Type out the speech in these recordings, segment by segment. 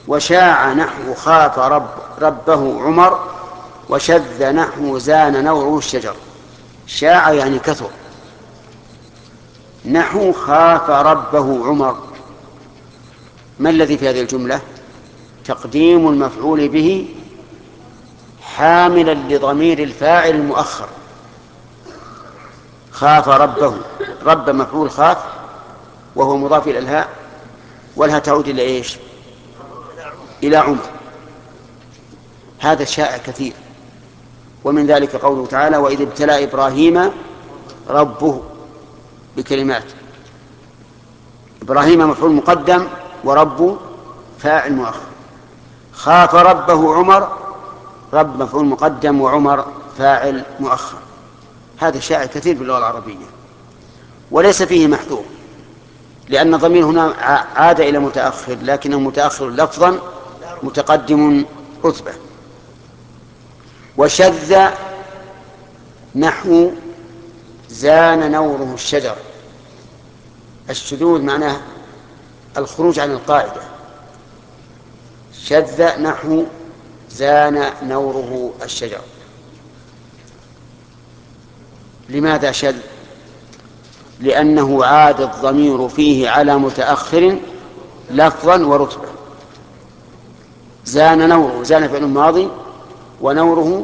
وشاع نحو خاف ربه عمر، وشذ نحو زان نوره الشجر. شاع يعني كثر، نحو خاف ربه عمر. ما الذي في هذه الجملة؟ تقديم المفعول به حاملا لضمير الفاعل المؤخر. خاف ربه، رب مفعول خاف وهو مضاف إلى الهاء، والهاء تعود إلى إيش؟ إلى عمر. هذا شائع كثير. ومن ذلك قوله تعالى: وإذ ابتلى إبراهيم ربه بكلمات. إبراهيم مفعول مقدم ورب فاعل مؤخر. خاف ربه عمر، رب مفعول مقدم وعمر فاعل مؤخر. هذا شائع كثير باللغة العربية وليس فيه محذور، لأن الضمير هنا عاد إلى متأخر، لكنه متأخر لفظا متقدم رتبة. وشذ نحو زان نوره الشجر. الشذوذ معناه الخروج عن القاعدة. شذ نحو زان نوره الشجر. لماذا شذ؟ لأنه عاد الضمير فيه على متأخر لفظا ورتبة. زان نوره، زان فعل ماضي، ونوره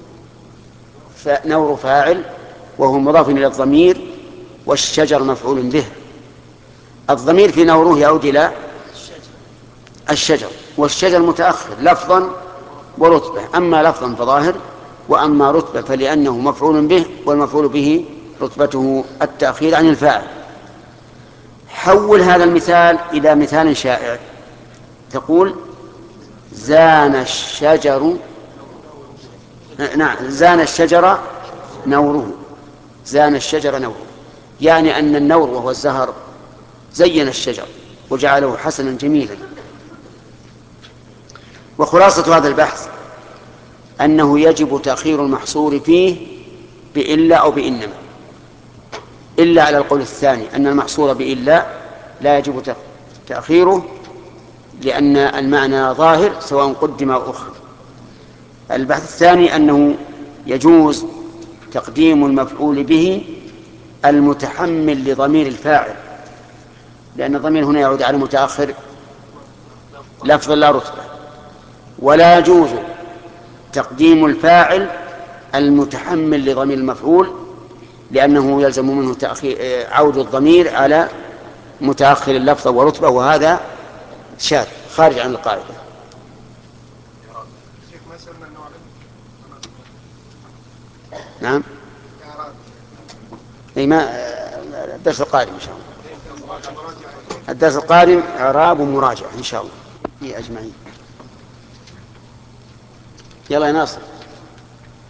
نور فاعل وهو مضاف إلى الضمير، والشجر مفعول به. الضمير في نوره يعود إلى الشجر، والشجر متأخر لفظا ورتبة. أما لفظا فظاهر، وأما رتبة فلأنه مفعول به، والمفعول به رتبته التأخير عن الفاعل. حول هذا المثال إلى مثال شائع. تقول: زان الشجر، نعم، زان الشجر نوره. زان الشجر نوره، يعني أن النور وهو الزهر زين الشجر وجعله حسنا جميلا. وخلاصة هذا البحث أنه يجب تأخير المحصور فيه بإلا أو بإنما، إلا على القول الثاني أن المحصور بإلا لا يجب تأخيره، لأن المعنى ظاهر سواء قدم أو أخر. البحث الثاني أنه يجوز تقديم المفعول به المتحمل لضمير الفاعل، لأن الضمير هنا يعود على متأخر لفظا لا رتبة. ولا يجوز تقديم الفاعل المتحمل لضمير المفعول، لأنه يلزم منه عود الضمير على متأخر اللفظ ورتبة، وهذا شاذ خارج عن القاعدة. نعم، أي ما الدرس القادم إن شاء الله. الدرس القادم إعراب ومراجعة إن شاء الله أجمعين. يلا يا ناصر.